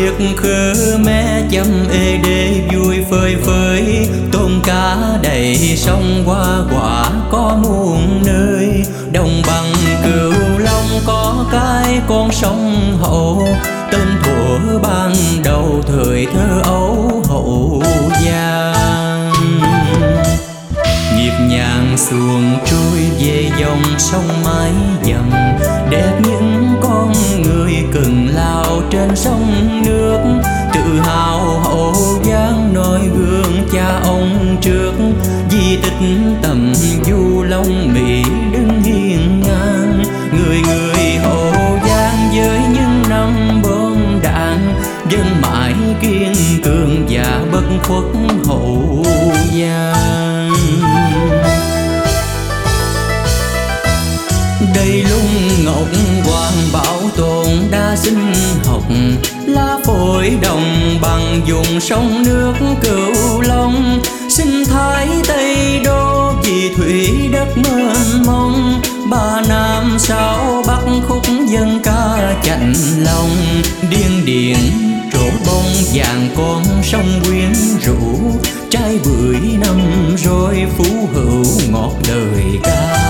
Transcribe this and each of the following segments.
Việc khứ mẹ chăm ê đê vui phơi phới, tôm cá đầy sông hoa quả có muôn nơi. Đồng bằng Cửu Long có cái con sông Hậu, tên thuở ban đầu thời thơ ấu Hậu Giang. Nhịp nhàng xuồng trôi về dòng sông mái dầm, đẹp những con người cần lao trên sông nước. Tự hào Hậu Giang noi gương cha ông trước, di tích tầm Du Long Mỹ đứng hiên ngang. Người người Hậu Giang với những năm bom đạn, dân mãi kiên cường và bất khuất Hậu Giang. Đây lung ngọc hoàng bảo tồn đa sinh học, lá phổi đồng bằng vùng sông nước Cửu Long. Sinh thái Tây Đô vì thủy đất mênh mông, ba Nam sáu Bắc khúc dân ca chạnh lòng. Điên điển trổ bông vàng con sông quyến rũ, trái bưởi năm rồi phú hữu ngọt lời ca.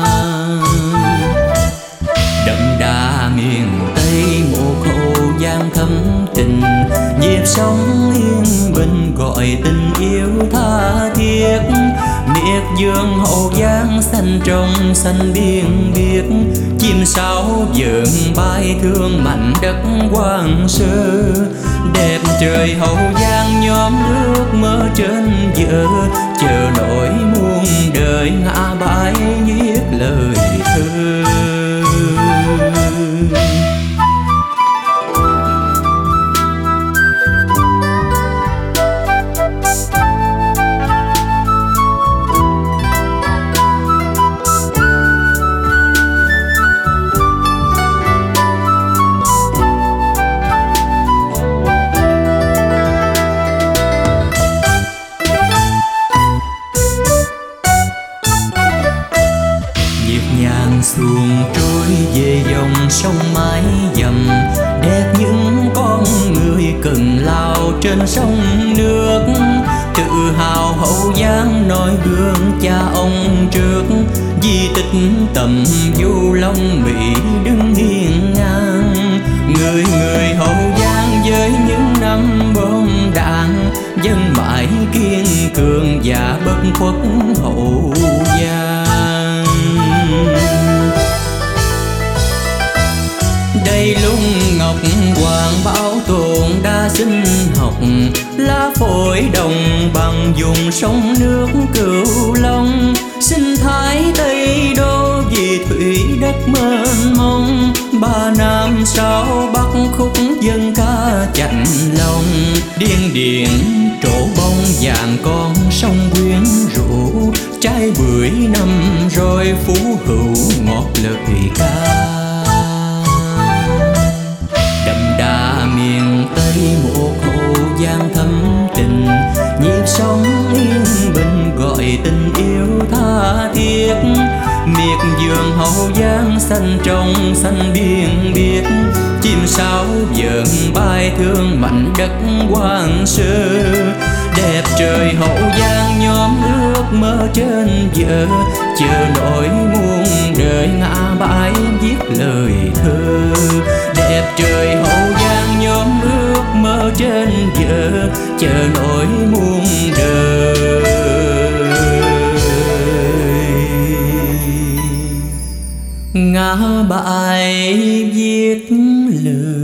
Đậm đà miền Tây một Hậu Giang thâm tình, nhịp sóng yên bình gọi tình yêu tha thiết. Miệt vườn Hậu Giang xanh trong xanh biên biệt, chim sáo vờn bay thương mảnh đất hoang sơ. Đẹp trời Hậu Giang nhóm ước mơ trên giờ, chờ nỗi muôn đời ngã bãi viết lời thơ. Xuồng trôi về dòng sông mái dầm, đẹp những con người cần lao trên sông nước. Tự hào Hậu Giang noi gương cha ông trước, di tích tầm Du Long Mỹ đứng hiên ngang. Người người Hậu Giang với những năm bom đạn, dân mãi kiên cường và bất khuất Hậu Giang. Đây lung ngọc hoàng bảo tồn đa sinh học, lá phổi đồng bằng vùng sông nước Cửu Long. Sinh thái Tây Đô vì thủy đất mênh mông, ba Nam sáu Bắc khúc dân ca chạnh lòng. Điên điển trổ bông vàng con sông quyến rũ, trái bưởi năm rồi phú hữu ngọt lời ca. Miền Tây một Hậu Giang thâm tình, nhịp sóng yên bình gọi tình yêu tha thiết. Miệt vườn Hậu Giang xanh trong xanh biên biệt, chim sáo vờn bay thương mảnh đất hoang sơ. Đẹp trời Hậu Giang nhóm ước mơ trên giờ, chờ nỗi muôn đời ngã bãi viết lời thơ. Đẹp trời Hậu Giang nhóm ước mơ trên giờ, chờ nỗi muôn đời ngã bãi viết lời